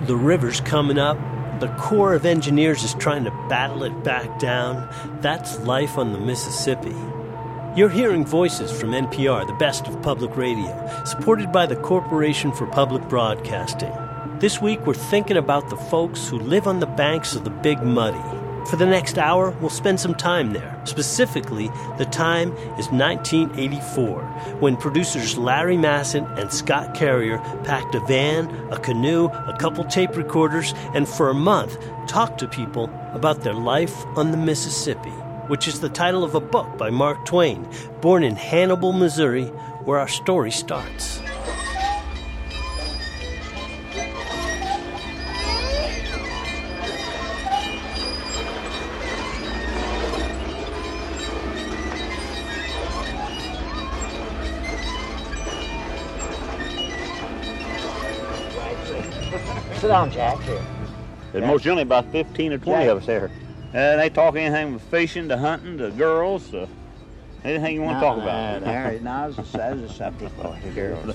The river's coming up. The Corps of Engineers is trying to battle it back down. That's life on the Mississippi. You're hearing voices from NPR, the best of public radio, supported by the Corporation for Public Broadcasting. This week, we're thinking about the folks who live on the banks of the Big Muddy. For the next hour, we'll spend some time there. Specifically, the time is 1984, when producers Larry Masson and Scott Carrier packed a van, a canoe, a couple tape recorders, and for a month talked to people about their life on the Mississippi, which is the title of a book by Mark Twain, born in Hannibal, Missouri, where our story starts. Sit down, Jack. Here. There's most generally about 15 or 20 of us there. They talk anything from fishing to hunting to girls to anything you want to talk about. Now, that's a subject for the girls.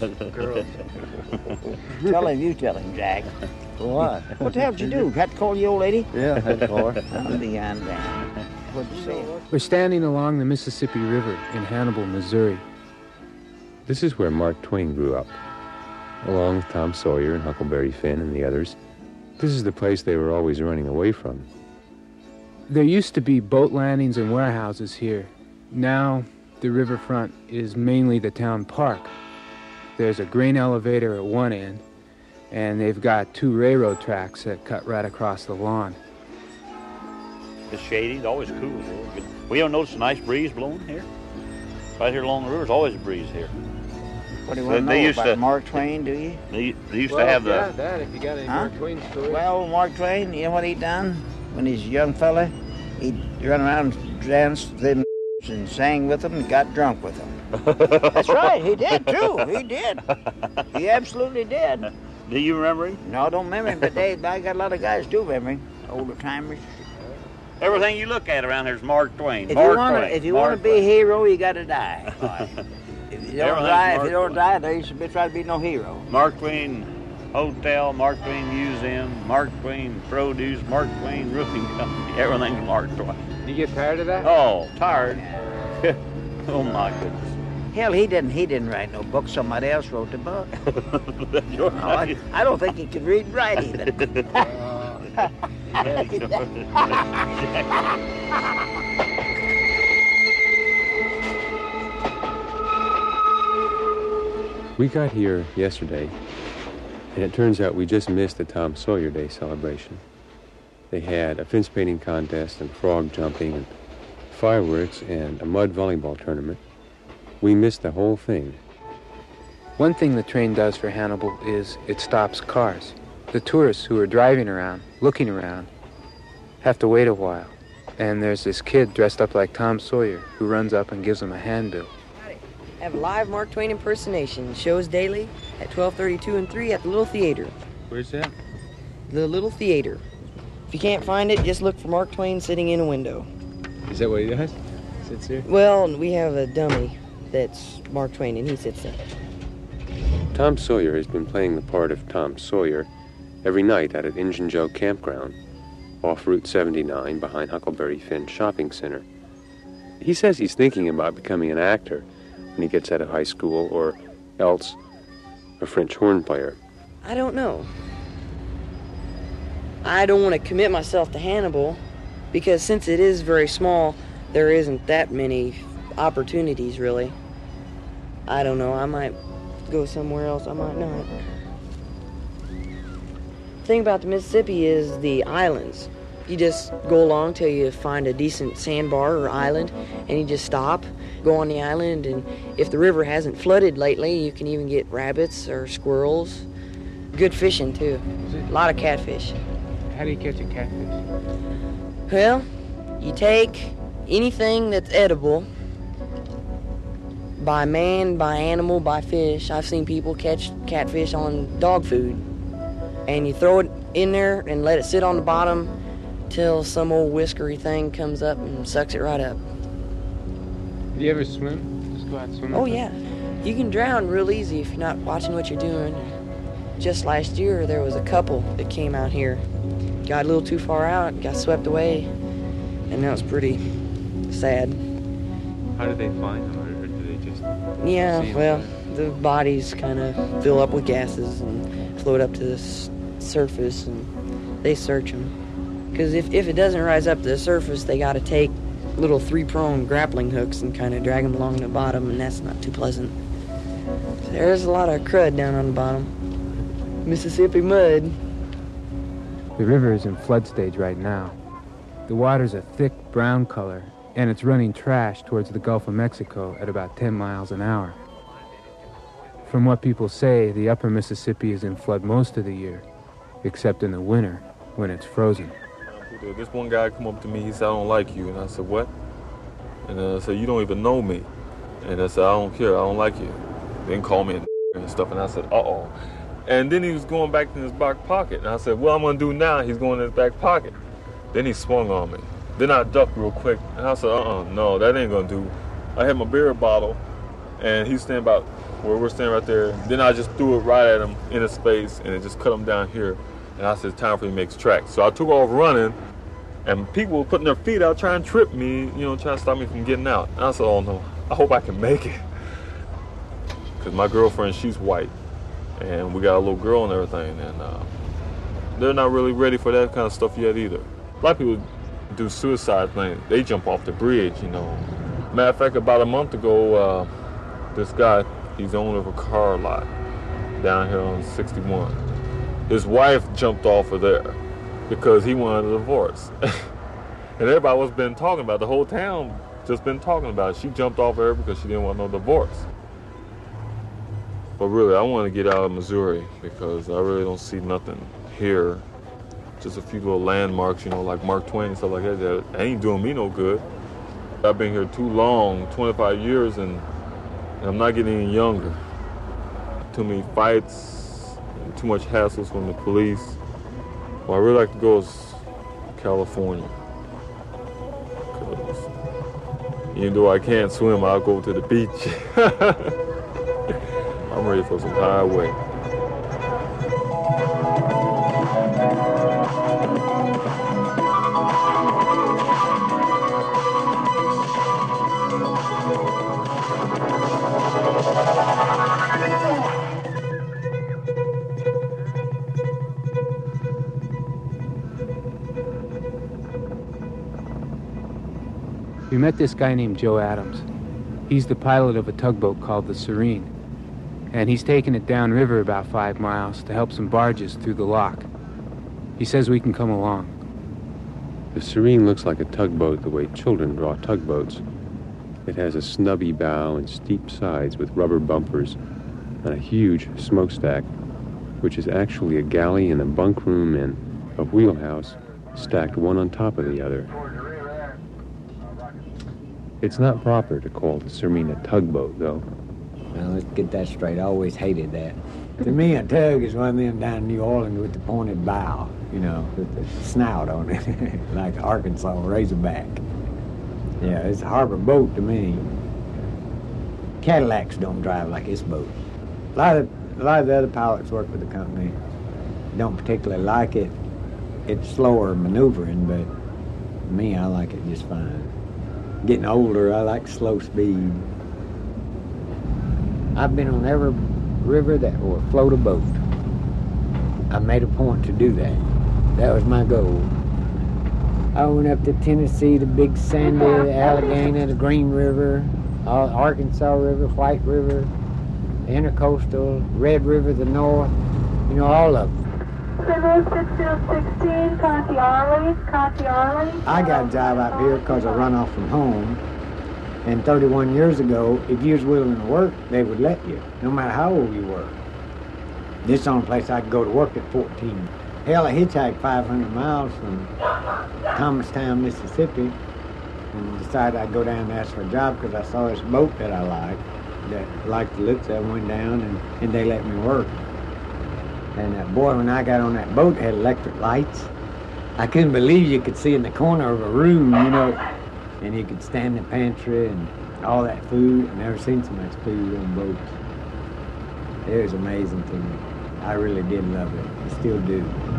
Tell him, Jack. What? What the hell did you do? Had to call the old lady? Yeah, had to call her. I'm beyond that. What'd you say? We're standing along the Mississippi River in Hannibal, Missouri. This is where Mark Twain grew up, along with Tom Sawyer and Huckleberry Finn and the others. This is the place they were always running away from. There used to be boat landings and warehouses here. Now, the riverfront is mainly the town park. There's a grain elevator at one end, and they've got 2 railroad tracks that cut right across the lawn. It's shady, it's always cool. We don't notice a nice breeze blowing here. Right here along the river, there's always a breeze here. What do you want to know about Mark Twain, do you? They used to have the... that, if you got any Mark Twain stories. Well, Mark Twain, you know what he done? When he's a young fella, he'd run around and dance with them and sang with them and got drunk with them. That's right, he did too, he did. He absolutely did. Do you remember him? No, I don't remember him, but I got a lot of guys do remember him, older timers. Everything you look at around here is Mark Twain. If you want to be a hero, you got to die. If you don't die, there should try to be no hero. Mark Twain Hotel, Mark Twain Museum, Mark Twain Produce, Mark Twain Roofing Company, everything's Mark Twain. You get tired of that? Oh, tired. Oh my goodness. Hell, he didn't write no book. Somebody else wrote the book. I don't think he could read and write either. We got here yesterday, and it turns out we just missed the Tom Sawyer Day celebration. They had a fence painting contest and frog jumping and fireworks and a mud volleyball tournament. We missed the whole thing. One thing the train does for Hannibal is it stops cars. The tourists who are driving around, looking around, have to wait a while. And there's this kid dressed up like Tom Sawyer who runs up and gives them a handbill. Have a live Mark Twain impersonation. Shows daily at 12:32 and 3 at the Little Theater. Where's that? The Little Theater. If you can't find it, just look for Mark Twain sitting in a window. Is that what he does? Sits here? Well, we have a dummy that's Mark Twain, and he sits there. Tom Sawyer has been playing the part of Tom Sawyer every night out at Injun Joe Campground, off Route 79 behind Huckleberry Finn Shopping Center. He says he's thinking about becoming an actor when he gets out of high school, or else a French horn player. I don't know. I don't want to commit myself to Hannibal, because since it is very small, there isn't that many opportunities, really. I don't know, I might go somewhere else, I might not. The thing about the Mississippi is the islands. You just go along till you find a decent sandbar or island, and you just stop, go on the island, and if the river hasn't flooded lately, you can even get rabbits or squirrels. Good fishing, too. A lot of catfish. How do you catch a catfish? Well, you take anything that's edible, by man, by animal, by fish. I've seen people catch catfish on dog food, and you throw it in there and let it sit on the bottom till some old whiskery thing comes up and sucks it right up. Do you ever swim? Just go out swimming? Oh, yeah. You can drown real easy if you're not watching what you're doing. just last year there was a couple that came out here, got a little too far out, got swept away, and that was pretty sad. How did they find them, or did they just... Yeah, well, the bodies kind of fill up with gases and float up to the surface, and they search them. Because if it doesn't rise up to the surface, they got to take little 3-prong grappling hooks and kind of drag them along the bottom, and that's not too pleasant. There's a lot of crud down on the bottom. Mississippi mud. The river is in flood stage right now. The water's a thick brown color, and it's running trash towards the Gulf of Mexico at about 10 miles an hour. From what people say, the upper Mississippi is in flood most of the year, except in the winter when it's frozen. This one guy come up to me, he said, "I don't like you." And I said, "What?" And I said, "You don't even know me." And I said, "I don't care, I don't like you." Then call me and stuff, and I said, "Uh-oh." And then he was going back in his back pocket. And I said, "What I'm gonna do now?" He's going in his back pocket. Then he swung on me. Then I ducked real quick, and I said, "No, that ain't gonna do." I had my beer bottle, and he's standing about where we're standing right there. Then I just threw it right at him in his face, and it just cut him down here. And I said, "It's time for you to make tracks." So I took off running, and people were putting their feet out trying to trip me, trying to stop me from getting out. And I said, "Oh no, I hope I can make it." Because my girlfriend, she's white, and we got a little girl and everything, and they're not really ready for that kind of stuff yet either. A lot of people do suicide things. They jump off the bridge, Matter of fact, about a month ago, this guy, he's the owner of a car lot down here on 61. His wife jumped off of there because he wanted a divorce. And everybody was been talking about it. The whole town just been talking about it. She jumped off of her because she didn't want no divorce. But really, I want to get out of Missouri because I really don't see nothing here. Just a few little landmarks, like Mark Twain and stuff like that. That ain't doing me no good. I've been here too long, 25 years, and I'm not getting any younger. Too many fights, and too much hassles from the police. Well, I really like to go is California. Because even though I can't swim, I'll go to the beach. I'm ready for some highway. We met this guy named Joe Adams. He's the pilot of a tugboat called the Serene, and he's taken it downriver about 5 miles to help some barges through the lock. He says we can come along. The Serene looks like a tugboat the way children draw tugboats. It has a snubby bow and steep sides with rubber bumpers and a huge smokestack, which is actually a galley and a bunk room and a wheelhouse stacked one on top of the other. It's not proper to call the Serene a tugboat, though. Well, let's get that straight. I always hated that. To me, a tug is one of them down in New Orleans with the pointed bow, with the snout on it, like Arkansas Razorback. Yeah, it's a harbor boat to me. Cadillacs don't drive like this boat. A lot of the other pilots work with the company don't particularly like it. It's slower maneuvering, but me, I like it just fine. Getting older, I like slow speed. I've been on every river that will float a boat. I made a point to do that. That was my goal. I went up to Tennessee, the Big Sandy, Allegheny, the Green River, Arkansas River, White River, the Intercoastal, Red River, the North, all of them. Conti Arley. I got a job out here because I run off from home. And 31 years ago, if you was willing to work, they would let you, no matter how old you were. This is the only place I could go to work at 14. Hell, I hitchhiked 500 miles from Thomastown, Mississippi, and decided I'd go down and ask for a job because I saw this boat that I liked the looks of it, went down, and they let me work. And boy, when I got on that boat, it had electric lights. I couldn't believe you could see in the corner of a room, and you could stand in the pantry and all that food. I've never seen so much food on boats. It was amazing to me. I really did love it. I still do.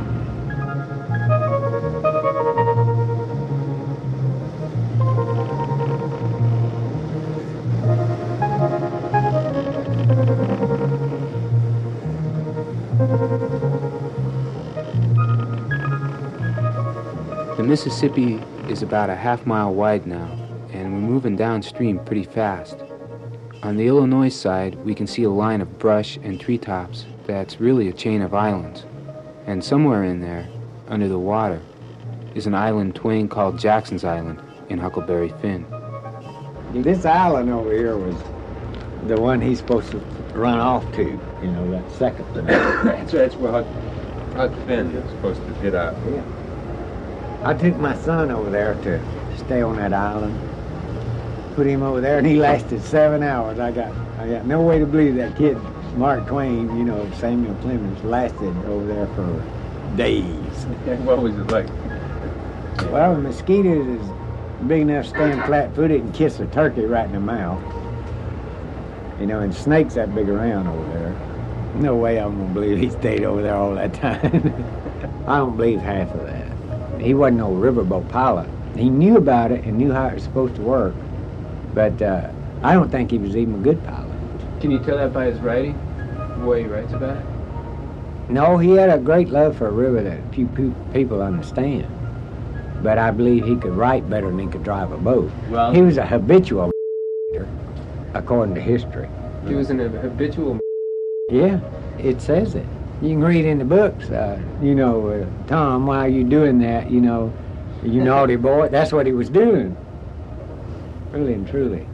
The Mississippi is about a half-mile wide now, and we're moving downstream pretty fast. On the Illinois side, we can see a line of brush and treetops that's really a chain of islands. And somewhere in there, under the water, is an island Twain called Jackson's Island in Huckleberry Finn. This island over here was the one he's supposed to run off to, you know, that second one. That's where Huck Finn is supposed to hit out. Yeah. I took my son over there to stay on that island, put him over there, and he lasted 7 hours. I got no way to believe that kid, Mark Twain, you know, Samuel Clemens, lasted over there for days. What was it like? Well, mosquitoes is big enough to stand flat-footed and kiss a turkey right in the mouth. You know, and snakes that big around over there. No way I'm going to believe he stayed over there all that time. I don't believe half of that. He wasn't no riverboat pilot. He knew about it and knew how it was supposed to work, but I don't think he was even a good pilot. Can you tell that by his writing? The way he writes about it? No, he had a great love for a river that few people understand. But I believe he could write better than he could drive a boat. Well, he was a habitual according to history. He was an habitual. Yeah, it says it. You can read in the books, you know, Tom, why are you doing that? You know, you naughty boy. That's what he was doing. Really and truly.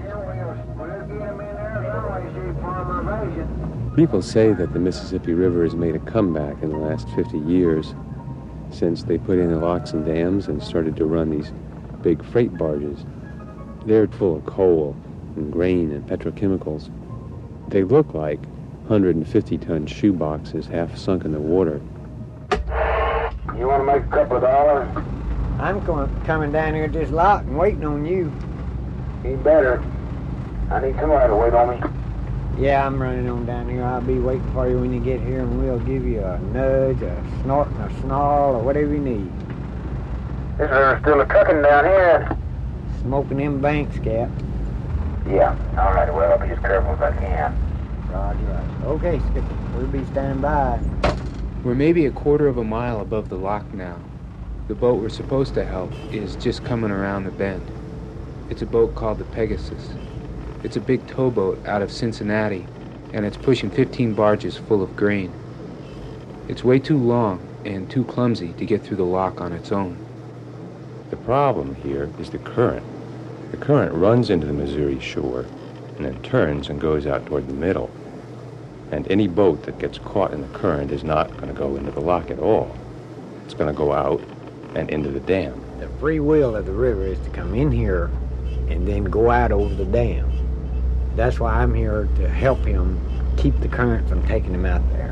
People say that the Mississippi River has made a comeback in the last 50 years since they put in the locks and dams and started to run these big freight barges. They're full of coal and grain and petrochemicals. They look like 150-ton shoe boxes half sunk in the water. You want to make a couple of dollars? I'm coming down here at this lock and waiting on you. You better. I need somebody to wait on me. Yeah, I'm running on down here. I'll be waiting for you when you get here, and we'll give you a nudge, a snort, and a snarl, or whatever you need. Is there still a cooking down here? Smoking them banks, Cap. Yeah. All right, well, I'll be as careful as I can. Roger. Okay, Skipper. We'll be standing by. We're maybe a quarter of a mile above the lock now. The boat we're supposed to help is just coming around the bend. It's a boat called the Pegasus. It's a big towboat out of Cincinnati, and it's pushing 15 barges full of grain. It's way too long and too clumsy to get through the lock on its own. The problem here is the current. The current runs into the Missouri shore and then turns and goes out toward the middle. And any boat that gets caught in the current is not going to go into the lock at all. It's going to go out and into the dam. The free will of the river is to come in here and then go out over the dam. That's why I'm here to help him keep the current from taking him out there.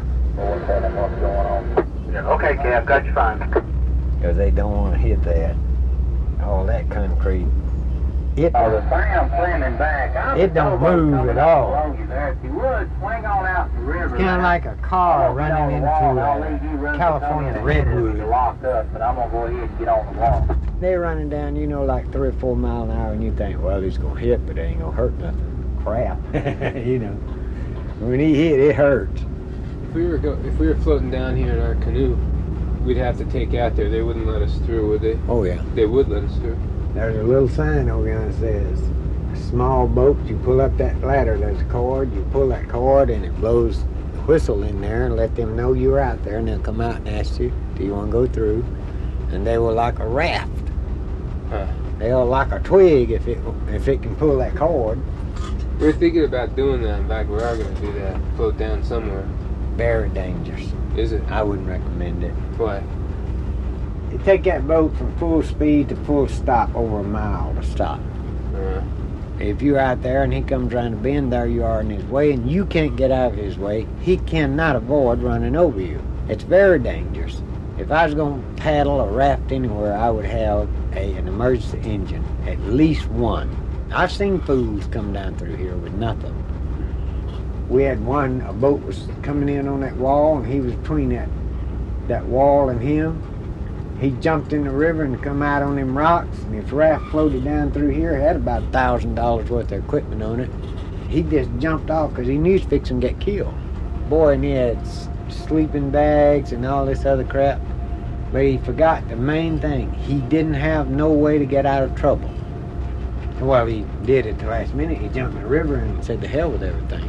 Okay, Cap, got you fine. Because they don't want to hit that. All that concrete. The Sam Fleming back. It don't move at all. If you would, swing on out the river. It's kind of like a car running into California redwood. Locked up, but I'm going to go ahead and get on the wall. They're running down, you know, like 3 or 4 miles an hour, and you think, well, he's going to hit, but it ain't going to hurt nothing. Crap. You know. When he hit, it hurts. If we were floating down here in our canoe, we'd have to take out there. They wouldn't let us through, would they? Oh, yeah. They would let us through. There's a little sign over here that says, small boat, you pull up that ladder, there's a cord, you pull that cord and it blows the whistle in there and let them know you're out there, and they'll come out and ask you, do you want to go through? And they will like a raft. They'll like a twig if it can pull that cord. We're thinking about doing that. In fact, we are going to do that. Float down somewhere. Very dangerous. Is it? I wouldn't recommend it. Why? You take that boat from full speed to full stop over a mile to stop. If you're out there and he comes around a bend, there you are in his way, and you can't get out of his way, he cannot avoid running over you. It's very dangerous. If I was going to paddle or raft anywhere, I would have an emergency engine, at least one. I've seen fools come down through here with nothing. We had a boat was coming in on that wall, and he was between that wall and him. He jumped in the river and come out on them rocks, and his raft floated down through here. It had about $1,000 worth of equipment on it. He just jumped off because he knew he was fixing to get killed. Boy, and he had sleeping bags and all this other crap. But he forgot the main thing. He didn't have no way to get out of trouble. Well, he did at the last minute. He jumped in the river and said to hell with everything.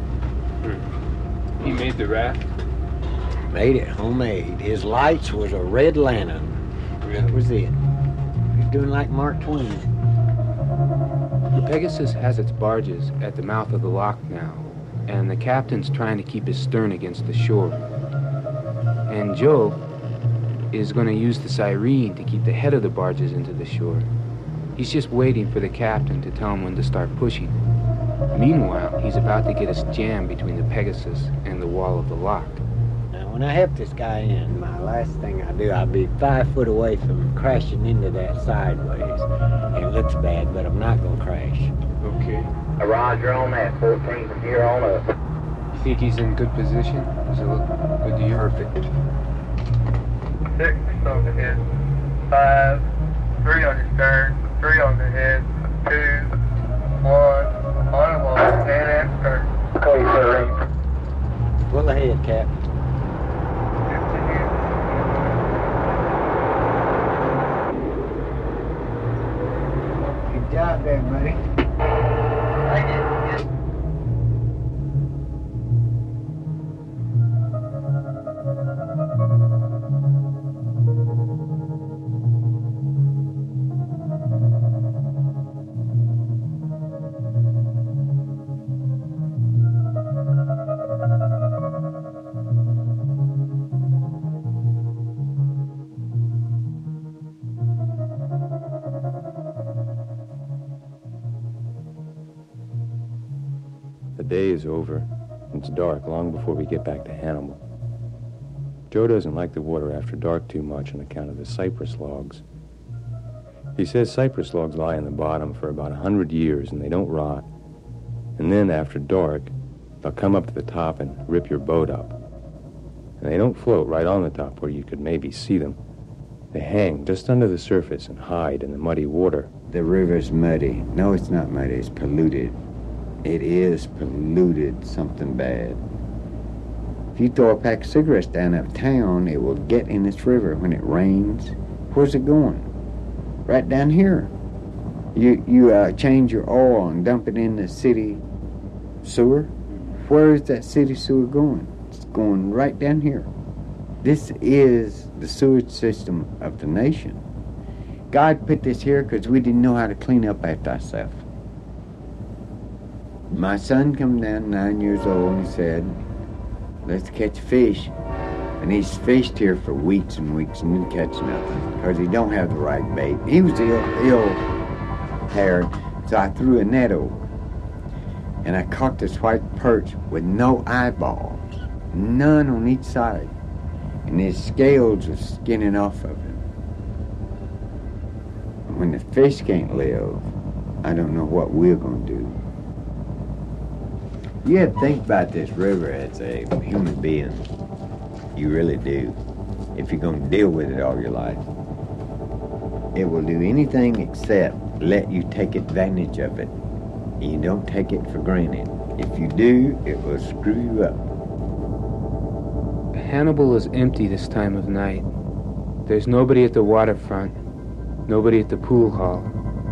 He made the raft? Made it homemade. His lights was a red lantern. That was it. He was doing like Mark Twain. The Pegasus has its barges at the mouth of the lock now, and the captain's trying to keep his stern against the shore. And Joe is going to use the siren to keep the head of the barges into the shore. He's just waiting for the captain to tell him when to start pushing. Meanwhile, he's about to get us jammed between the Pegasus and the wall of the lock. When I help this guy in, my last thing I do, I'll be 5 foot away from crashing into that sideways. It looks bad, but I'm not going to crash. Okay. Roger on that, 14 from here on up. You think he's in good position? Does it look good to you? Perfect. 6 on the head, 5, 3 on your stern, 3 on the head, 2, 1, on the wall, and at stern. Cody, sir. Pull ahead, Cap. Good job there, buddy. Thank you. The day is over. It's dark long before we get back to Hannibal. Joe doesn't like the water after dark too much on account of the cypress logs. He says cypress logs lie in the bottom for about 100 years and they don't rot. And then after dark, they'll come up to the top and rip your boat up. And they don't float right on the top where you could maybe see them. They hang just under the surface and hide in the muddy water. The river's muddy. No, it's not muddy. It's polluted. It is polluted, something bad. If you throw a pack of cigarettes down uptown, it will get in this river when it rains. Where's it going? Right down here. You change your oil and dump it in the city sewer. Where is that city sewer going? It's going right down here. This is the sewage system of the nation. God put this here because we didn't know how to clean up after ourselves. My son come down, 9 years old, and he said, let's catch fish. And he's fished here for weeks and weeks and didn't catch nothing because he don't have the right bait. He was ill-haired, so I threw a net over. And I caught this white perch with no eyeballs, none on each side. And his scales were skinning off of him. When the fish can't live, I don't know what we're going to do. You have to think about this river as a human being. You really do. If you're going to deal with it all your life. It will do anything except let you take advantage of it. You don't take it for granted. If you do, it will screw you up. Hannibal is empty this time of night. There's nobody at the waterfront, nobody at the pool hall,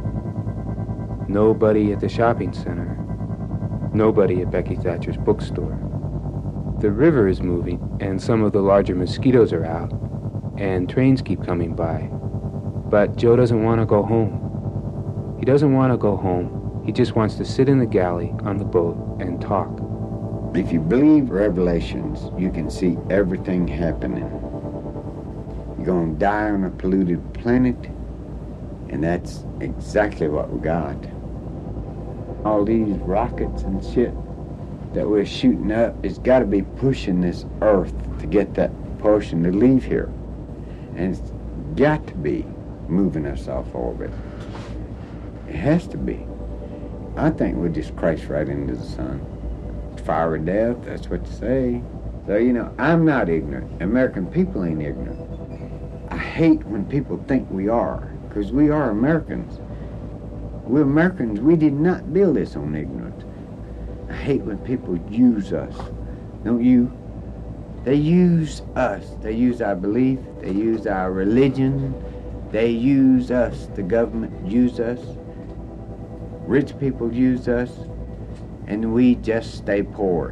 nobody at the shopping center, nobody at Becky Thatcher's bookstore. The river is moving, and some of the larger mosquitoes are out, and trains keep coming by. But Joe doesn't want to go home. He doesn't want to go home. He just wants to sit in the galley on the boat and talk. If you believe Revelations, you can see everything happening. You're going to die on a polluted planet, and that's exactly what we got. All these rockets and shit that we're shooting up, it's got to be pushing this earth to get that portion to leave here. And it's got to be moving us off orbit. It has to be. I think we'll just crash right into the sun. fiery death, that's what you say. So, you know, I'm not ignorant. American people ain't ignorant. I hate when people think we are, because we are Americans. We're Americans. We did not build this on ignorance. I hate when people use us. Don't you? They use us. They use our belief. They use our religion. They use us. The government use us. Rich people use us. And we just stay poor.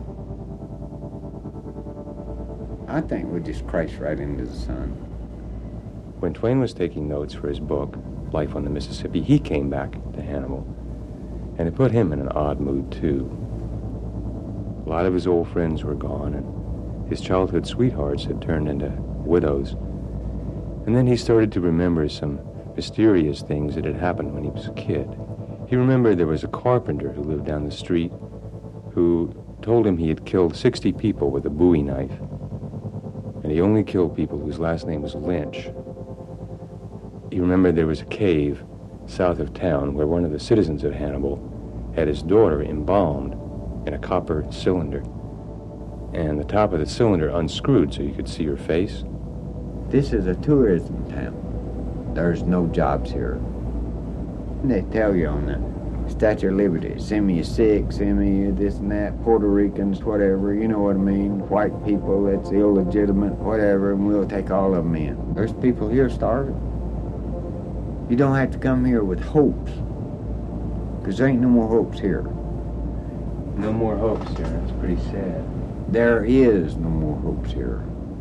I think we just crash right into the sun. When Twain was taking notes for his book, Life on the Mississippi, he came back to Hannibal. And it put him in an odd mood, too. A lot of his old friends were gone, and his childhood sweethearts had turned into widows. And then he started to remember some mysterious things that had happened when he was a kid. He remembered there was a carpenter who lived down the street who told him he had killed 60 people with a Bowie knife. And he only killed people whose last name was Lynch. He remembered there was a cave south of town where one of the citizens of Hannibal had his daughter embalmed in a copper cylinder. And the top of the cylinder unscrewed so you could see her face. This is a tourism town. There's no jobs here. And they tell you on the Statue of Liberty, send me a Sikh, send me this and that, Puerto Ricans, whatever, you know what I mean, white people, that's illegitimate, whatever, and we'll take all of them in. There's people here starving. You don't have to come here with hopes, because there ain't no more hopes here. No more hopes here. That's pretty sad. There is no more hopes here.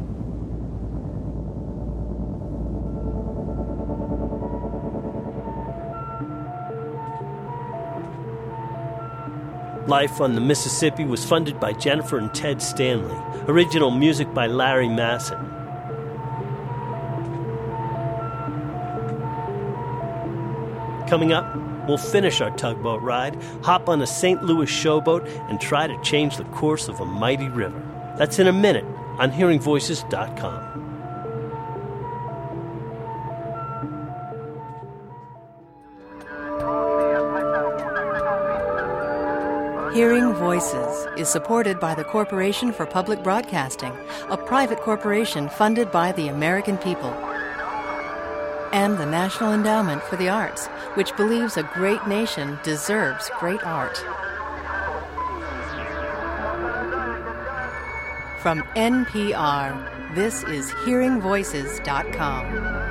Life on the Mississippi was funded by Jennifer and Ted Stanley. Original music by Larry Masson. Coming up, we'll finish our tugboat ride, hop on a St. Louis showboat, and try to change the course of a mighty river. That's in a minute on HearingVoices.com. Hearing Voices is supported by the Corporation for Public Broadcasting, a private corporation funded by the American people, and the National Endowment for the Arts, which believes a great nation deserves great art. From NPR, this is HearingVoices.com.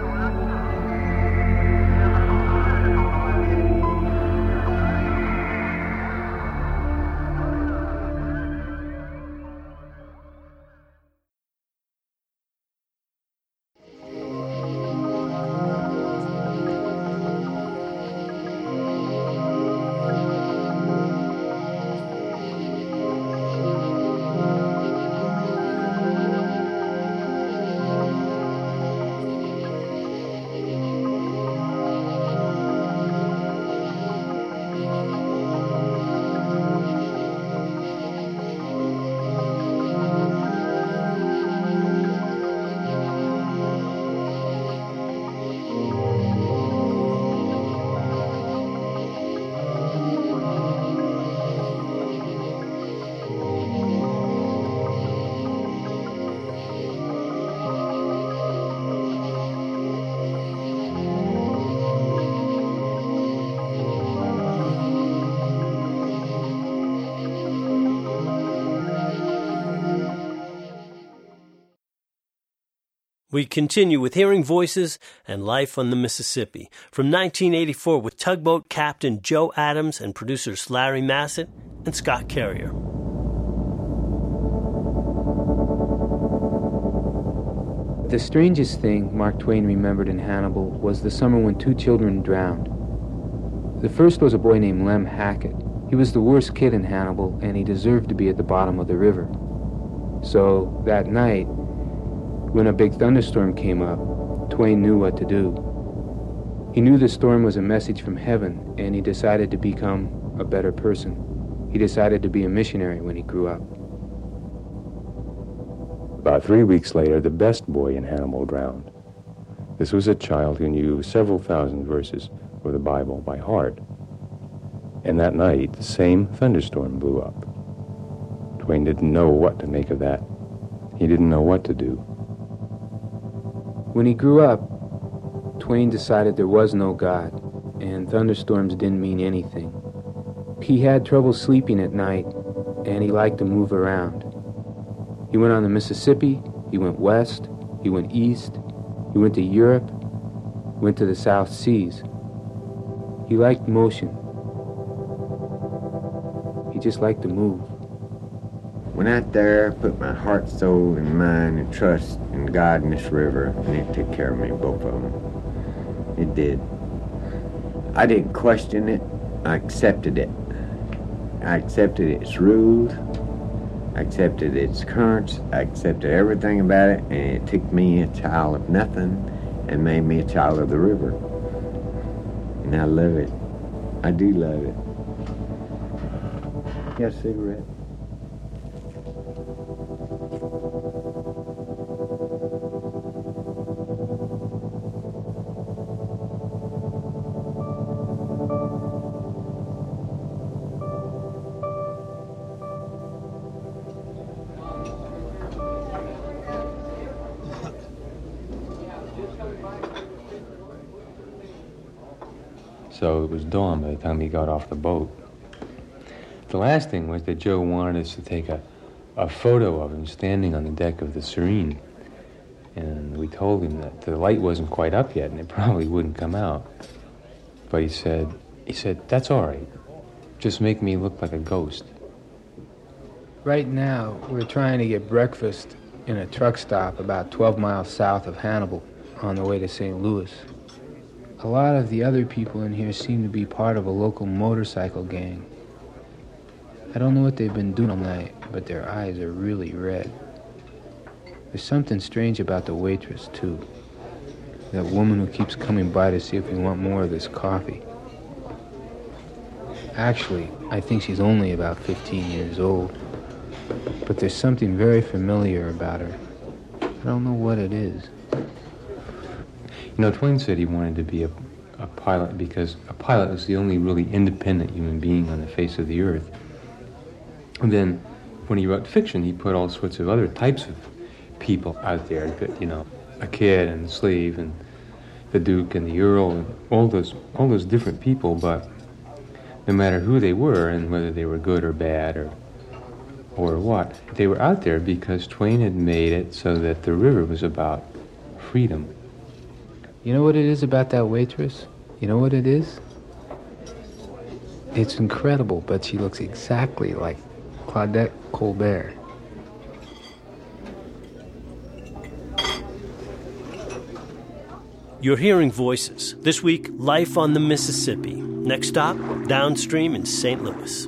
We continue with Hearing Voices and Life on the Mississippi from 1984 with tugboat captain Joe Adams and producers Larry Massett and Scott Carrier. The strangest thing Mark Twain remembered in Hannibal was the summer when 2 children drowned. The first was a boy named Lem Hackett. He was the worst kid in Hannibal, and he deserved to be at the bottom of the river. So that night, when a big thunderstorm came up, Twain knew what to do. He knew the storm was a message from heaven, and he decided to become a better person. He decided to be a missionary when he grew up. About 3 weeks later, the best boy in Hannibal drowned. This was a child who knew several thousand verses of the Bible by heart. And that night, the same thunderstorm blew up. Twain didn't know what to make of that. He didn't know what to do. When he grew up, Twain decided there was no God, and thunderstorms didn't mean anything. He had trouble sleeping at night, and he liked to move around. He went on the Mississippi, he went west, he went east, he went to Europe, went to the South Seas. He liked motion. He just liked to move. Went out there, put my heart, soul, and mind and trust in God and this river, and it took care of me, both of them. It did. I didn't question it. I accepted it. I accepted its rules. I accepted its currents. I accepted everything about it, and it took me, a child of nothing, and made me a child of the river. And I love it. I do love it. Yes, cigarette. So it was dawn by the time he got off the boat. The last thing was that Joe wanted us to take a photo of him standing on the deck of the Serene. And we told him that the light wasn't quite up yet and it probably wouldn't come out. But he said, that's all right. Just make me look like a ghost. Right now, we're trying to get breakfast in a truck stop about 12 miles south of Hannibal on the way to St. Louis. A lot of the other people in here seem to be part of a local motorcycle gang. I don't know what they've been doing all night, but their eyes are really red. There's something strange about the waitress, too. That woman who keeps coming by to see if we want more of this coffee. Actually, I think she's only about 15 years old. But there's something very familiar about her. I don't know what it is. You know, Twain said he wanted to be a pilot because a pilot is the only really independent human being on the face of the earth. And then when he wrote fiction, he put all sorts of other types of people out there. You know, a kid and the slave and the duke and the earl and all those different people. But no matter who they were and whether they were good or bad or what, they were out there because Twain had made it so that the river was about freedom. You know what it is about that waitress? You know what it is? It's incredible, but she looks exactly like Claudette Colbert. You're hearing voices. This week, life on the Mississippi. Next stop, downstream in St. Louis.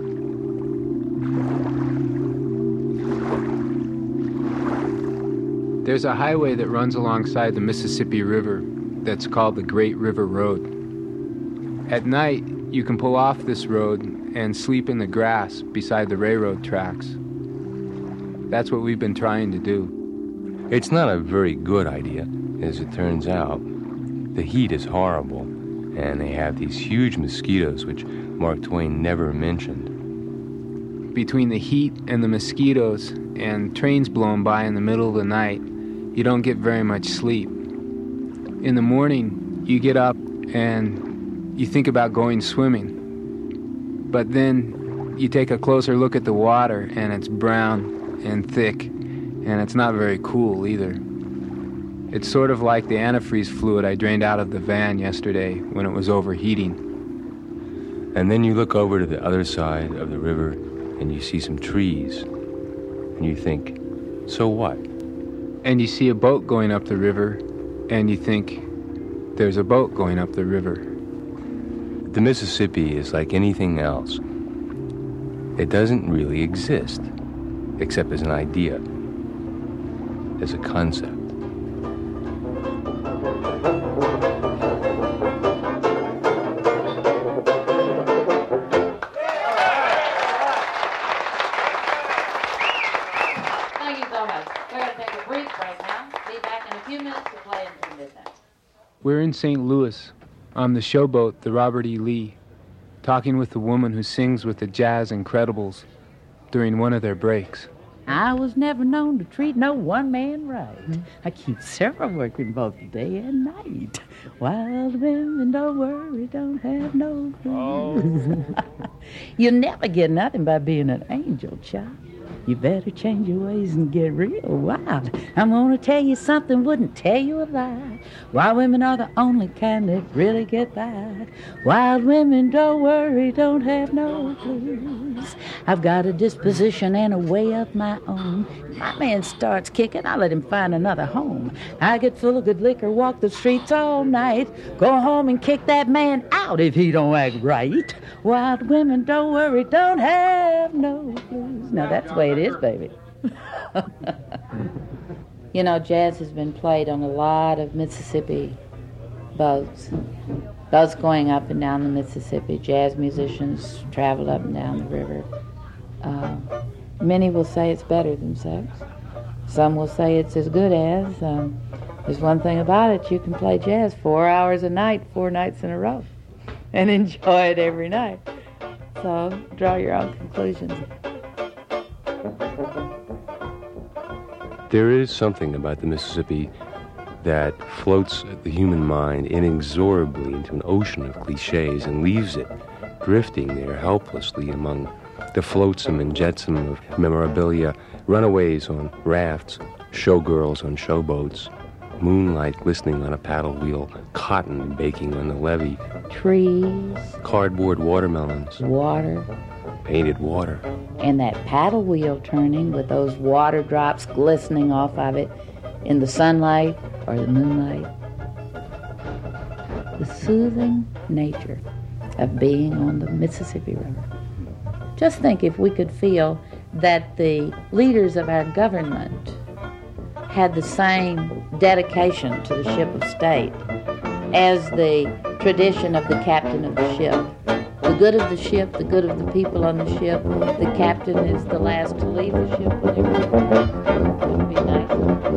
There's a highway that runs alongside the Mississippi River that's called the Great River Road. At night, you can pull off this road and sleep in the grass beside the railroad tracks. That's what we've been trying to do. It's not a very good idea, as it turns out. The heat is horrible, and they have these huge mosquitoes, which Mark Twain never mentioned. Between the heat and the mosquitoes and trains blowing by in the middle of the night, you don't get very much sleep. In the morning, you get up and you think about going swimming. But then you take a closer look at the water and it's brown and thick, and it's not very cool either. It's sort of like the antifreeze fluid I drained out of the van yesterday when it was overheating. And then you look over to the other side of the river and you see some trees. And you think, so what? And you see a boat going up the river, and you think, there's a boat going up the river. The Mississippi is like anything else. It doesn't really exist, except as an idea, as a concept. We're in St. Louis, on the showboat, the Robert E. Lee, talking with the woman who sings with the Jazz Incredibles, during one of their breaks. I was never known to treat no one man right. I keep several working both day and night. Wild women, don't worry, don't have no blues. You'll never get nothing by being an angel, child. You better change your ways and get real wild. I'm gonna tell you something, wouldn't tell you a lie. Wild women are the only kind that really get by. Wild women, don't worry, don't have no blues. I've got a disposition and a way of my own. My man starts kicking, I let him find another home. I get full of good liquor, walk the streets all night. Go home and kick that man out if he don't act right. Wild women, don't worry, don't have no blues. Now that's the way it is, baby. You know, jazz has been played on a lot of Mississippi boats. Boats going up and down the Mississippi. Jazz musicians travel up and down the river. Many will say it's better than sex. Some will say it's as good as. There's one thing about it, you can play jazz 4 hours a night, 4 nights in a row, and enjoy it every night. So draw your own conclusions. There is something about the Mississippi that floats the human mind inexorably into an ocean of cliches and leaves it drifting there helplessly among the flotsam and jetsam of memorabilia, runaways on rafts, showgirls on showboats, moonlight glistening on a paddle wheel, cotton baking on the levee, Trees, cardboard watermelons, water, painted water, and that paddle wheel turning with those water drops glistening off of it in the sunlight or the moonlight. The soothing nature of being on the Mississippi River. Just think if we could feel that the leaders of our government had the same dedication to the ship of state as the tradition of the captain of the ship. The good of the ship, the good of the people on the ship. The captain is the last to leave the ship whenever it would be nice.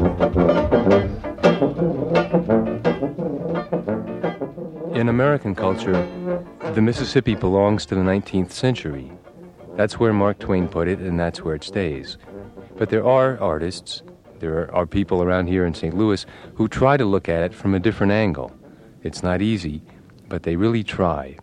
In American culture, the Mississippi belongs to the 19th century. That's where Mark Twain put it, and that's where it stays. But there are artists, there are people around here in St. Louis who try to look at it from a different angle. It's not easy, but they really try.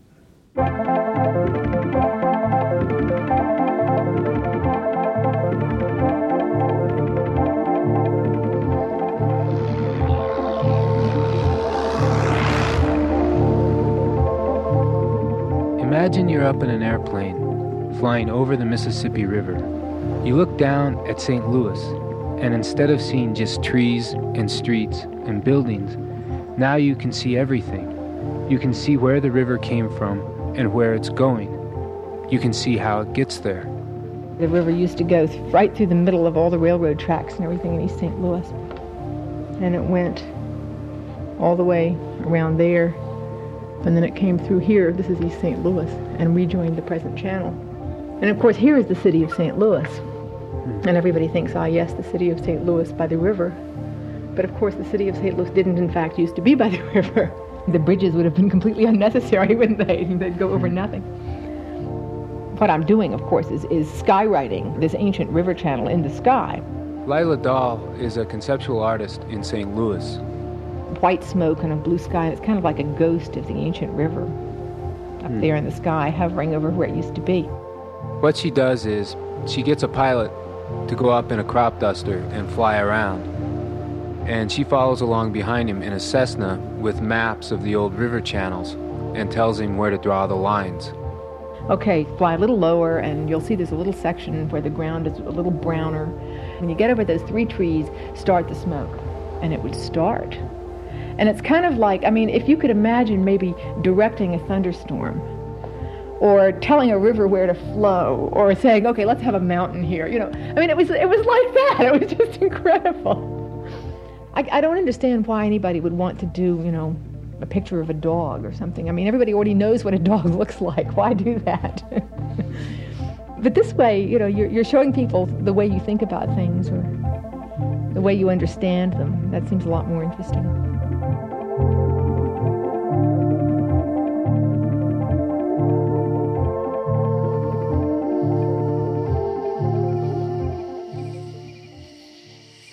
Imagine you're up in an airplane, flying over the Mississippi River. You look down at St. Louis, and instead of seeing just trees and streets and buildings, now you can see everything. You can see where the river came from and where it's going. You can see how it gets there. The river used to go right through the middle of all the railroad tracks and everything in East St. Louis. And it went all the way around there. And then it came through here, this is East St. Louis, and rejoined the present channel. And of course, here is the city of St. Louis. And everybody thinks, ah, yes, the city of St. Louis by the river. But of course, the city of St. Louis didn't, in fact, used to be by the river. The bridges would have been completely unnecessary, wouldn't they? They'd go over nothing. What I'm doing, of course, is skywriting this ancient river channel in the sky. Lila Dahl is a conceptual artist in St. Louis. White smoke and a blue sky, and it's kind of like a ghost of the ancient river up there in the sky, hovering over where it used to be. What she does is she gets a pilot to go up in a crop duster and fly around. And she follows along behind him in a Cessna with maps of the old river channels and tells him where to draw the lines. Okay, fly a little lower and you'll see there's a little section where the ground is a little browner. When you get over those 3 trees, start the smoke. And it would start. And it's kind of like, I mean, if you could imagine maybe directing a thunderstorm or telling a river where to flow or saying, okay, let's have a mountain here, you know. I mean, it was like that. It was just incredible. I don't understand why anybody would want to do, you know, a picture of a dog or something. I mean, everybody already knows what a dog looks like. Why do that? But this way, you know, you're showing people the way you think about things or the way you understand them. That seems a lot more interesting.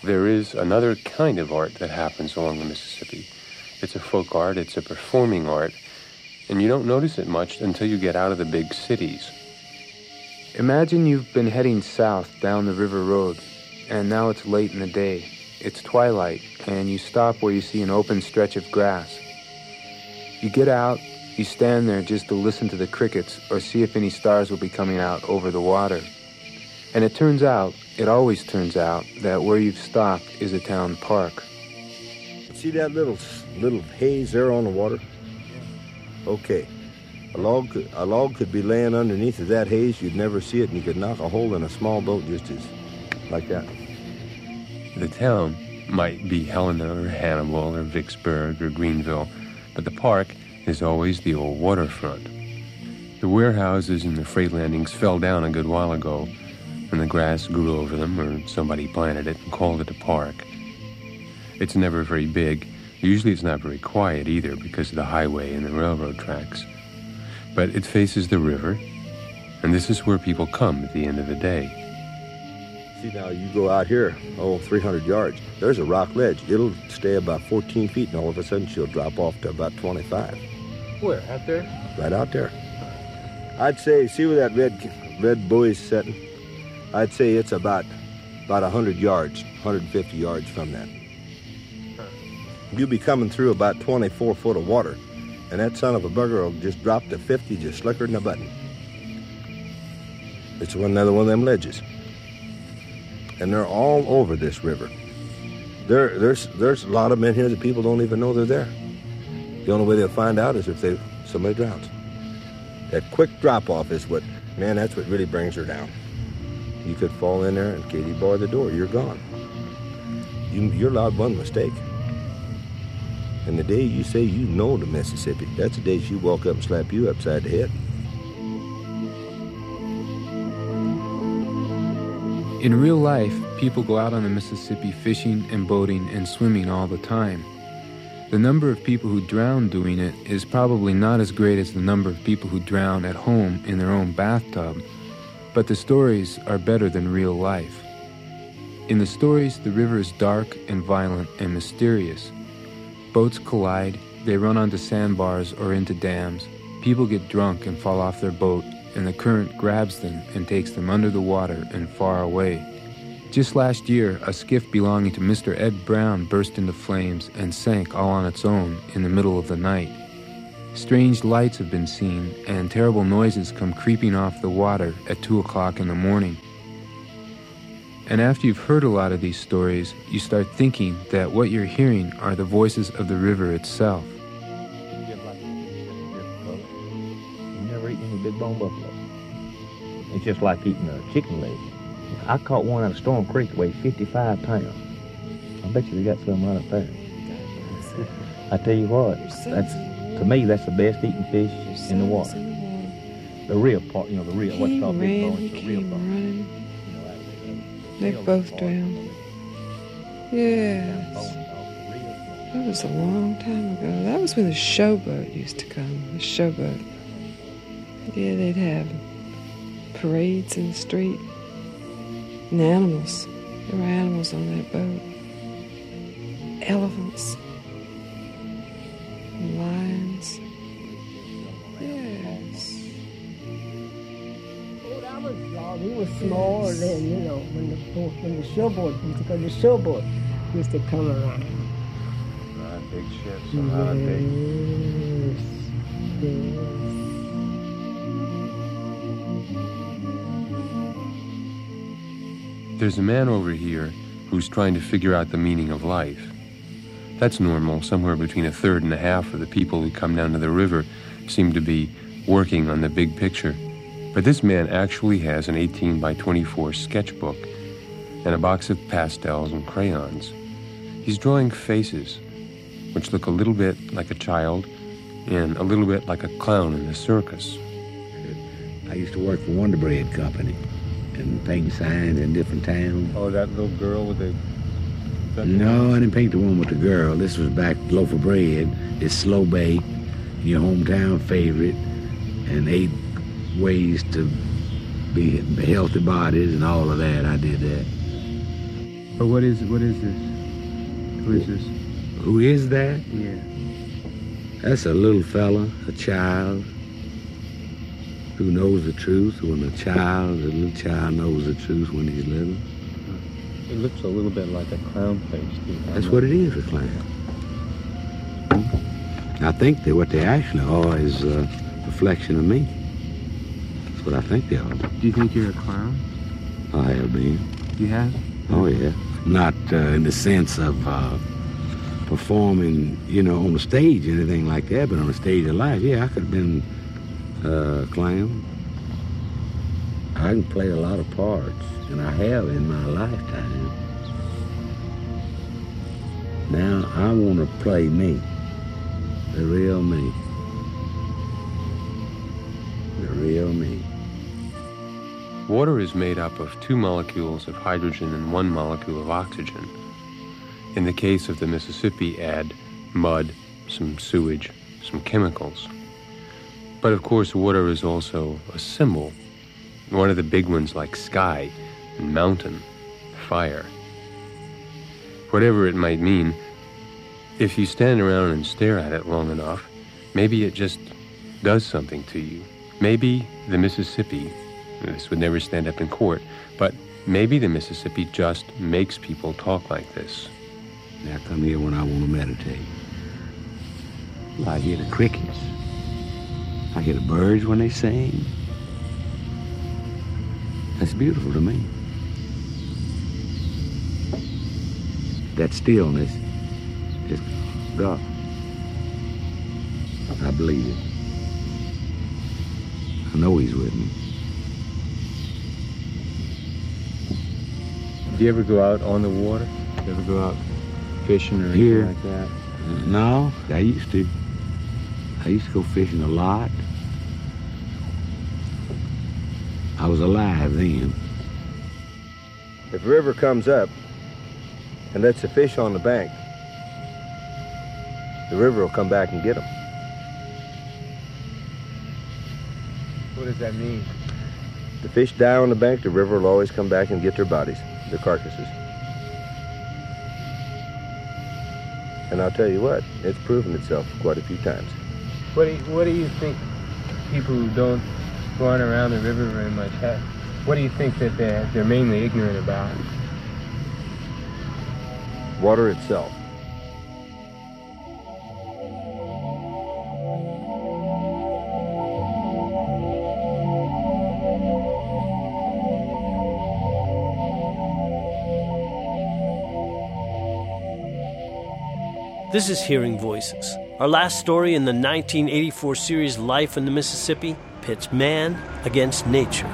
There is another kind of art that happens along the Mississippi. It's a folk art, it's a performing art, and you don't notice it much until you get out of the big cities. Imagine you've been heading south down the river road, and now it's late in the day. It's twilight, and you stop where you see an open stretch of grass. You get out, you stand there just to listen to the crickets or see if any stars will be coming out over the water. And it always turns out, that where you've stopped is a town park. See that little haze there on the water? Okay. A log could be laying underneath of that haze, you'd never see it, and you could knock a hole in a small boat just as like that. The town might be Helena or Hannibal or Vicksburg or Greenville, but the park is always the old waterfront. The warehouses and the freight landings fell down a good while ago, and the grass grew over them, or somebody planted it and called it a park. It's never very big. Usually it's not very quiet either because of the highway and the railroad tracks. But it faces the river, and this is where people come at the end of the day. See, now you go out here, 300 yards. There's a rock ledge. It'll stay about 14 feet, and all of a sudden she'll drop off to about 25. Where, out there? Right out there. I'd say, see where that red buoy's setting? I'd say it's about 100 yards, 150 yards from that. You'll be coming through about 24 foot of water, and that son of a bugger will just drop to 50 just slicker than a button. It's another one of them ledges. And they're all over this river. There's a lot of men here that people don't even know they're there. The only way they'll find out is if somebody drowns. That quick drop-off is that's what really brings her down. You could fall in there and Katie bar the door, you're gone. You're allowed one mistake. And the day you say you know the Mississippi, that's the day she walk up and slap you upside the head. In real life, people go out on the Mississippi fishing and boating and swimming all the time. The number of people who drown doing it is probably not as great as the number of people who drown at home in their own bathtub, but the stories are better than real life. In the stories, the river is dark and violent and mysterious. Boats collide, they run onto sandbars or into dams, people get drunk and fall off their boat, and the current grabs them and takes them under the water and far away. Just last year, a skiff belonging to Mr. Ed Brown burst into flames and sank all on its own in the middle of the night. Strange lights have been seen, and terrible noises come creeping off the water at 2 o'clock in the morning. And after you've heard a lot of these stories, you start thinking that what you're hearing are the voices of the river itself. You never eat any big bone buffalo. It's just like eating a chicken leg. I caught one out of Storm Creek that weighed 55 pounds. I bet you they got some right up there. I tell you what, to me, that's the best eating fish in the water. The real part, what's called big bones, the real part. They both drowned. Yes. That was a long time ago. That was when the showboat used to come. The showboat. Yeah, they'd have parades in the street. And animals. There were animals on that boat. Elephants. And lions. Yes. He was small then, when the showboat used to come, the showboat used to come around. Big ships on holiday. There's a man over here who's trying to figure out the meaning of life. That's normal. Somewhere between a third and a half of the people who come down to the river seem to be working on the big picture. But this man actually has an 18 by 24 sketchbook and a box of pastels and crayons. He's drawing faces, which look a little bit like a child and a little bit like a clown in a circus. I used to work for Wonder Bread Company and paint signs in different towns. Oh, that little girl with the... No, I didn't paint the one with the girl. This was back loaf of bread. It's slow baked, your hometown favorite, and 8 ways to be healthy bodies and all of that. I did that. But what is this? Who is this? Who is that? Yeah. That's a little fella, a child, who knows the truth. When the little child knows the truth when he's little. It looks a little bit like a clown face, too. That's what it is, a clown. I think that what they actually are is a reflection of me. That's what I think they are. Do you think you're a clown? I have been. You have? Oh, yeah. Not in the sense of performing, on the stage or anything like that, but on the stage of life, yeah, I could have been a clown. I can play a lot of parts, and I have in my lifetime. Now, I want to play me, the real me. The real me. Water is made up of 2 molecules of hydrogen and 1 molecule of oxygen. In the case of the Mississippi, add mud, some sewage, some chemicals. But of course, water is also a symbol. One of the big ones like sky, and mountain, fire. Whatever it might mean, if you stand around and stare at it long enough, maybe it just does something to you. Maybe the Mississippi, this would never stand up in court, but maybe the Mississippi just makes people talk like this. Now I come here when I want to meditate. I hear the crickets. I hear the birds when they sing. That's beautiful to me. That stillness is God. I believe it. I know he's with me. Do you ever go out on the water? Do you ever go out fishing or anything Here? like that? No, I used to. I used to go fishing a lot. I was alive then. If the river comes up and lets the fish on the bank, the river will come back and get them. What does that mean? The fish die on the bank, the river will always come back and get their bodies, their carcasses. And I'll tell you what, it's proven itself quite a few times. What do you think people who don't go on around the river very much have? What do you think that they're mainly ignorant about? Water itself. This is Hearing Voices. Our last story in the 1984 series Life in the Mississippi pits man against nature.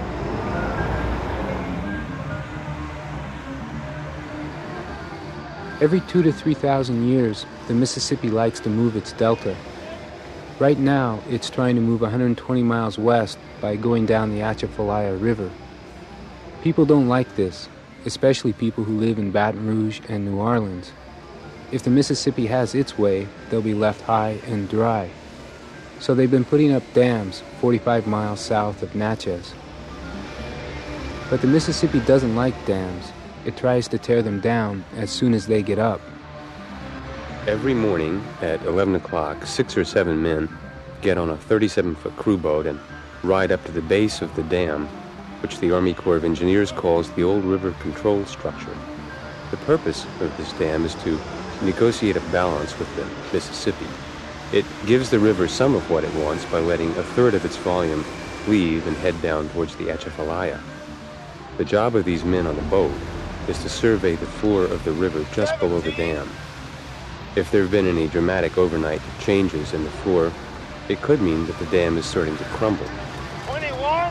Every 2,000 to 3,000 years, the Mississippi likes to move its delta. Right now, it's trying to move 120 miles west by going down the Atchafalaya River. People don't like this, especially people who live in Baton Rouge and New Orleans. If the Mississippi has its way, they'll be left high and dry. So they've been putting up dams 45 miles south of Natchez. But the Mississippi doesn't like dams. It tries to tear them down as soon as they get up. Every morning at 11 o'clock, 6 or 7 men get on a 37-foot crew boat and ride up to the base of the dam, which the Army Corps of Engineers calls the Old River Control Structure. The purpose of this dam is to negotiate a balance with the Mississippi. It gives the river some of what it wants by letting a third of its volume leave and head down towards the Atchafalaya. The job of these men on the boat is to survey the floor of the river just below the dam. If there have been any dramatic overnight changes in the floor, it could mean that the dam is starting to crumble. 21.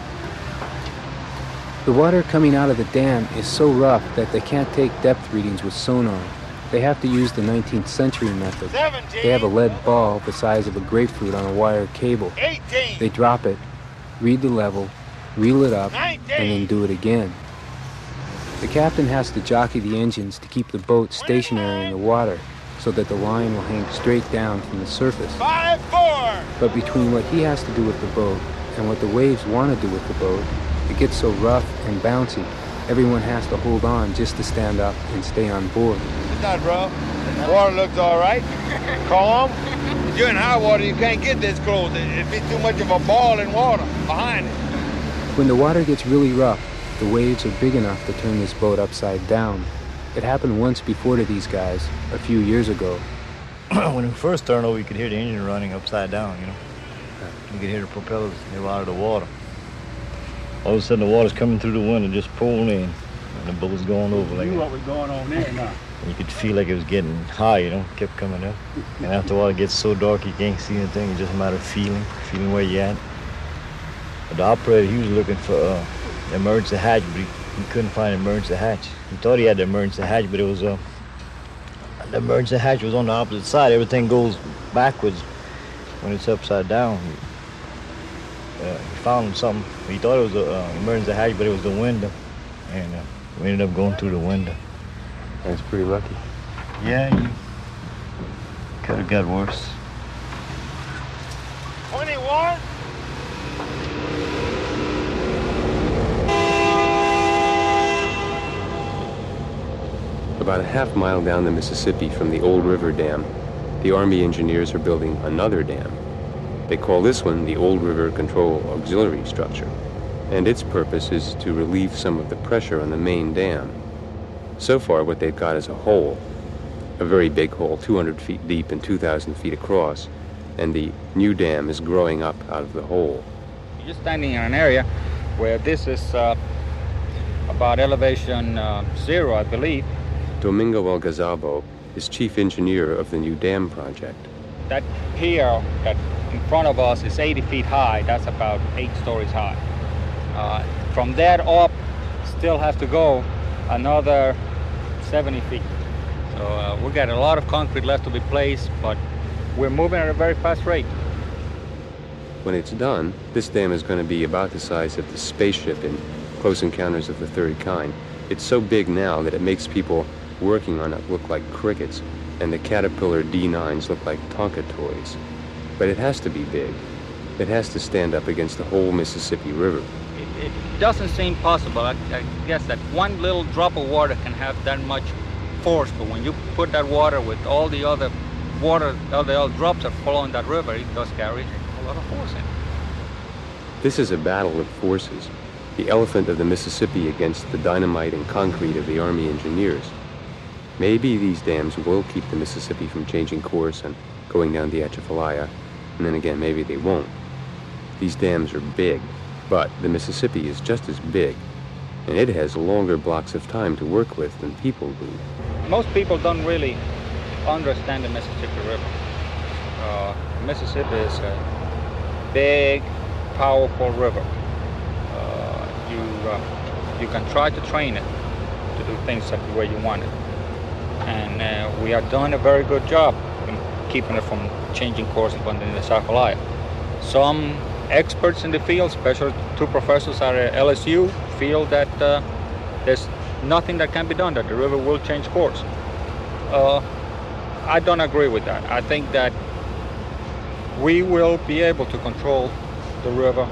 The water coming out of the dam is so rough that they can't take depth readings with sonar. They have to use the 19th century method. 17. They have a lead ball the size of a grapefruit on a wire cable. 18. They drop it, read the level, reel it up, 19. and then do it again. The captain has to jockey the engines to keep the boat stationary in the water so that the line will hang straight down from the surface. 5-4. But between what he has to do with the boat and what the waves want to do with the boat, it gets so rough and bouncy Everyone has to hold on just to stand up and stay on board. It's not rough. The water looks all right. Calm. If you're in high water, you can't get this close. It'd be too much of a ball in water behind it. When the water gets really rough, the waves are big enough to turn this boat upside down. It happened once before to these guys, a few years ago. When we first turned over, you could hear the engine running upside down, you know. You could hear the propellers, they were out of the water. All of a sudden, the water's coming through the window, just pulling in, and the boat's going over like that. You knew what was going on there now. And you could feel like it was getting high, you know, it kept coming up. And after a while, it gets so dark, you can't see anything. It's just a matter of feeling where you're at. But the operator, he was looking for the emergency hatch, but he couldn't find the emergency hatch. He thought he had the emergency hatch, but it was the emergency hatch was on the opposite side. Everything goes backwards when it's upside down. He found something. He thought it was the emergency hatch, but it was the window, and we ended up going through the window. That's pretty lucky. Yeah, you could have got worse. 21. About a half mile down the Mississippi from the Old River Dam, the Army engineers are building another dam. They call this one the Old River Control Auxiliary Structure, and its purpose is to relieve some of the pressure on the main dam. So far, what they've got is a hole, a very big hole, 200 feet deep and 2,000 feet across, and the new dam is growing up out of the hole. You're just standing in an area where this is about elevation 0, I believe. Domingo Algazabo is chief engineer of the new dam project. That pier that in front of us is 80 feet high. That's about 8 stories high. From there up, still have to go another 70 feet. So we got a lot of concrete left to be placed, but we're moving at a very fast rate. When it's done, this dam is going to be about the size of the spaceship in Close Encounters of the Third Kind. It's so big now that it makes people working on it look like crickets, and the Caterpillar D9s look like Tonka toys. But it has to be big. It has to stand up against the whole Mississippi River. It doesn't seem possible. I guess that one little drop of water can have that much force, but when you put that water with all the other water, all the other drops that fall in that river, it does carry a lot of force in it. This is a battle of forces, the elephant of the Mississippi against the dynamite and concrete of the Army engineers. Maybe these dams will keep the Mississippi from changing course and going down the Atchafalaya, and then again, maybe they won't. These dams are big, but the Mississippi is just as big, and it has longer blocks of time to work with than people do. Most people don't really understand the Mississippi River. Mississippi is a big, powerful river. You can try to train it to do things the way you want it. And we have done a very good job in keeping it from changing course and going to the Atchafalaya. Some experts in the field, especially 2 professors at LSU, feel that there's nothing that can be done, that the river will change course. I don't agree with that. I think that we will be able to control the river.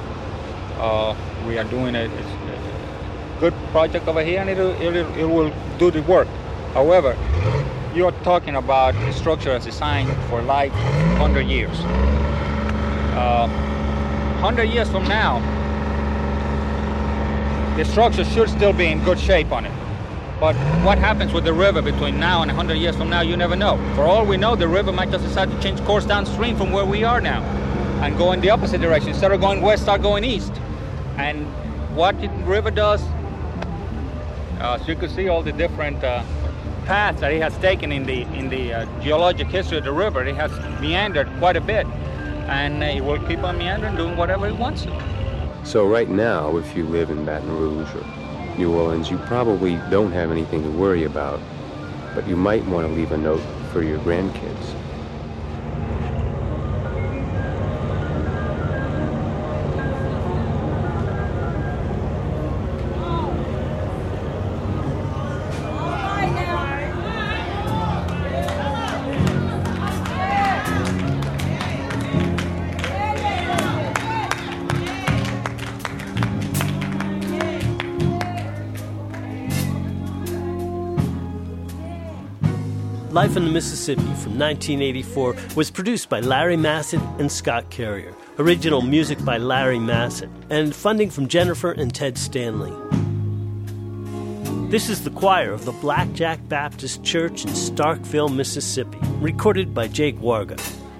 We are doing a good project over here, and it will do the work. However, you're talking about a structure that's designed for like 100 years. 100 years from now, the structure should still be in good shape on it. But what happens with the river between now and 100 years from now, you never know. For all we know, the river might just decide to change course downstream from where we are now and go in the opposite direction. Instead of going west, start going east. And what the river does, so you can see all the different paths that it has taken in the geologic history of the river. It has meandered quite a bit, and it will keep on meandering, doing whatever it wants to. So right now, if you live in Baton Rouge or New Orleans, you probably don't have anything to worry about, but you might want to leave a note for your grandkids. Life on the Mississippi from 1984 was produced by Larry Massett and Scott Carrier. Original music by Larry Massett, and funding from Jennifer and Ted Stanley. This is the choir of the Blackjack Baptist Church in Starkville, Mississippi, recorded by Jake Warga.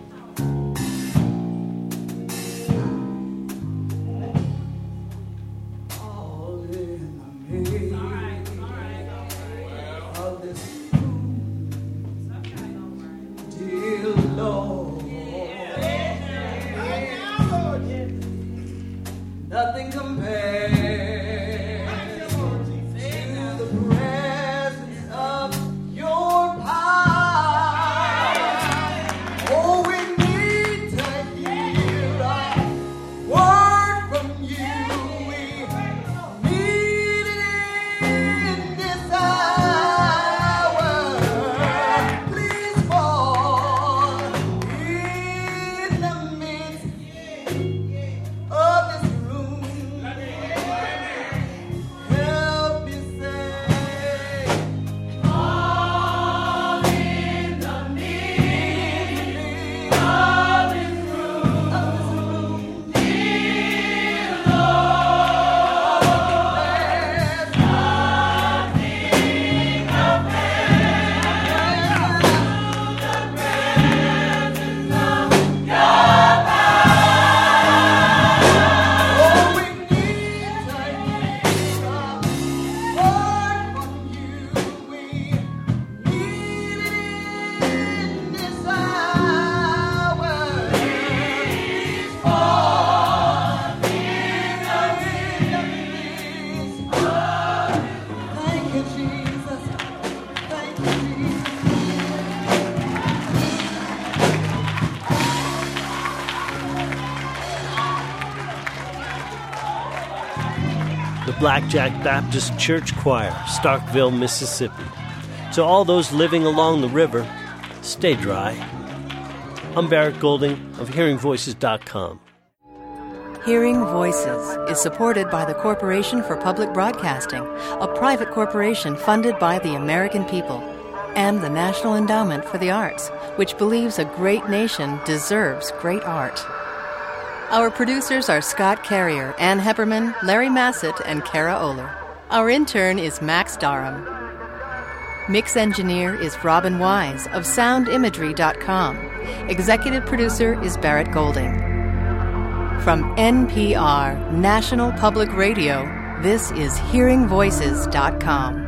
Nothing compares to the presence of your power. Oh, we need to hear a word from you. We need it in this hour. Please fall in the midst of this. Blackjack Baptist Church Choir, Starkville, Mississippi. To all those living along the river, stay dry. I'm Barrett Golding of HearingVoices.com. Hearing Voices is supported by the Corporation for Public Broadcasting, a private corporation funded by the American people, and the National Endowment for the Arts, which believes a great nation deserves great art. Our producers are Scott Carrier, Ann Hepperman, Larry Massett, and Kara Oler. Our intern is Max Darham. Mix engineer is Robin Wise of SoundImagery.com. Executive producer is Barrett Golding. From NPR, National Public Radio, this is HearingVoices.com.